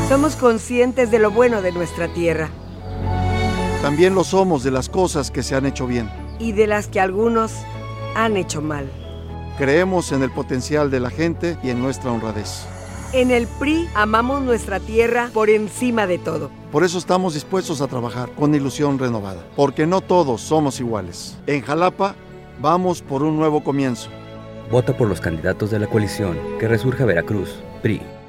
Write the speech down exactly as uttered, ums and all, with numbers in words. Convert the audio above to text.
Somos conscientes de lo bueno de nuestra tierra. También lo somos de las cosas que se han hecho bien. Y de las que algunos han hecho mal. Creemos en el potencial de la gente y en nuestra honradez. En el P R I amamos nuestra tierra por encima de todo. Por eso estamos dispuestos a trabajar con ilusión renovada, porque no todos somos iguales. En Jalapa, vamos por un nuevo comienzo. Vota por los candidatos de la coalición Que Resurja Veracruz, P R I.